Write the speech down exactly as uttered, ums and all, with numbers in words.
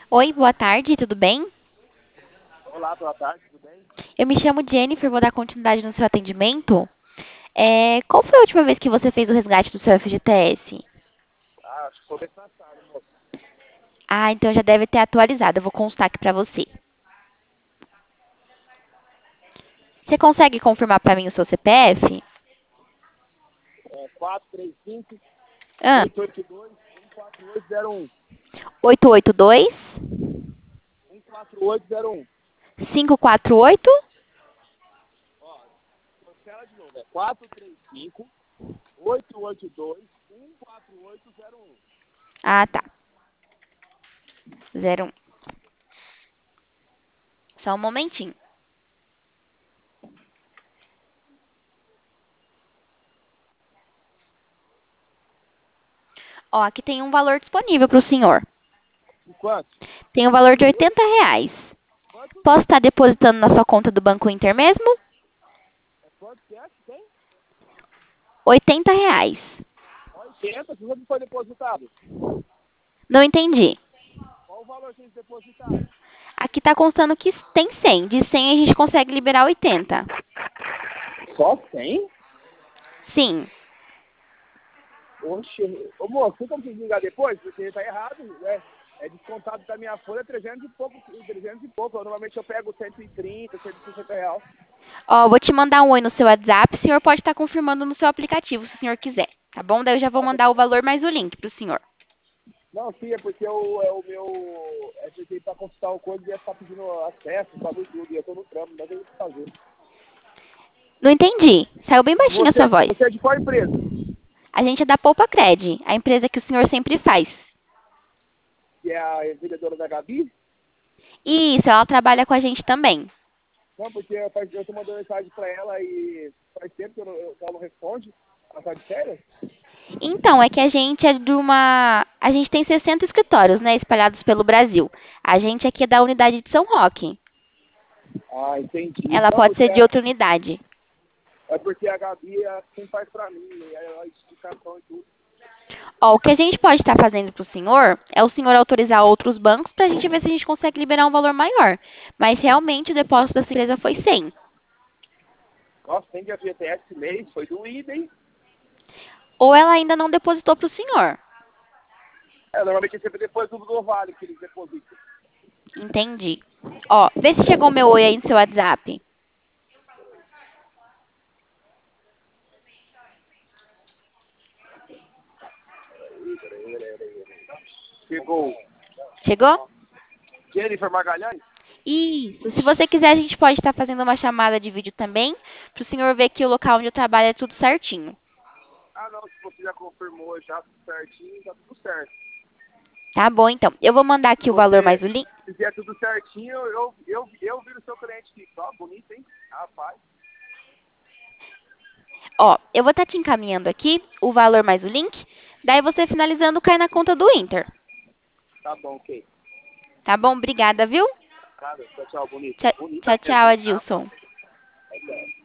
Oi, boa tarde, tudo bem? Olá, boa tarde, tudo bem? Eu me chamo Jennifer, vou dar continuidade no seu atendimento. É, qual foi a última vez que você fez o resgate do seu F G T S? Ah, acho que foi mês passado, moço. Ah, então já deve ter atualizado, eu vou constar aqui pra você. Você consegue confirmar pra mim o seu C P F? É quatro três cinco, Ah, oito oito dois, um quatro oito zero um. oito oito dois, um quatro oito zero um. cinco quatro oito. Ó, cancela de novo. É quatro três cinco, oito oito dois, um quatro oito zero um. Ah, tá. Zero um. Só um momentinho. Ó, aqui tem um valor disponível para o senhor. E quanto? Tem um valor de oitenta reais. Quanto? Posso estar depositando na sua conta do Banco Inter mesmo? É quanto que é que tem? Oitenta reais. oitenta, se você foi depositado. Não entendi. Qual o valor que eles depositaram? Aqui tá constando que tem cem. De cem a gente consegue liberar oitenta. Só cem? Sim. Oxe, ô moço, você como que ligar depois? Porque tá errado, né? É descontado da minha folha trezentos e pouco, trezentos e pouco. Eu, normalmente eu pego cento e trinta, cento e sessenta reais. Ó, vou te mandar um oi no seu WhatsApp. O senhor pode estar confirmando no seu aplicativo, se o senhor quiser. Tá bom? Daí eu já vou mandar o valor mais o link pro senhor. Não, sim, é porque o, é o meu. É porque pra consultar o coisa ia ficar pedindo acesso, sabe tudo, e eu tô no trampo, não tem o que fazer. Não entendi. Saiu bem baixinho a sua Você, voz. você é de qual empresa? A gente é da Poupa Cred, a empresa que o senhor sempre faz. Que é a vendedora da Gabi? Isso, ela trabalha com a gente também. Não, porque eu, faz- eu tô mandando mensagem pra ela e faz tempo que eu não, eu, que ela não responde. Ela tá de férias? Então, é que a gente é de uma. A gente tem sessenta escritórios, né, espalhados pelo Brasil. A gente aqui é da unidade de São Roque. Ah, entendi. Ela Não, pode porque ser de é, outra unidade. é porque a Gabi é quem faz pra mim, e aí ela explicação e tudo. Ó, o que a gente pode estar fazendo para o senhor é o senhor autorizar outros bancos para a gente ver se a gente consegue liberar um valor maior. Mas realmente o depósito dessa empresa foi cem. Nossa, tem de F G T S esse mês, foi doído, hein? Ou ela ainda não depositou para o senhor. É, normalmente é sempre depois do do Vale que eles depositam. Entendi. Ó, vê se chegou meu oi aí no seu WhatsApp. Chegou Chegou? Jennifer Magalhães? Isso. Se você quiser, a gente pode estar fazendo uma chamada de vídeo também, para o senhor ver que o local onde eu trabalho é tudo certinho. Ah, não, se você já confirmou já tudo certinho, tá tudo certo. Tá bom, então. Eu vou mandar Se aqui o valor mais você o link. fizer tudo certinho, eu, eu, eu viro seu cliente aqui. Ó, bonito, hein? Rapaz, Ó, eu vou estar te encaminhando aqui o valor mais o link. Daí você finalizando cai na conta do Inter. tá bom, ok. Tá bom? Obrigada, viu? Nada, tchau, tchau, bonito. Tchau, Bonita tchau, tchau, mesmo, hein? Adilson. Rapaz.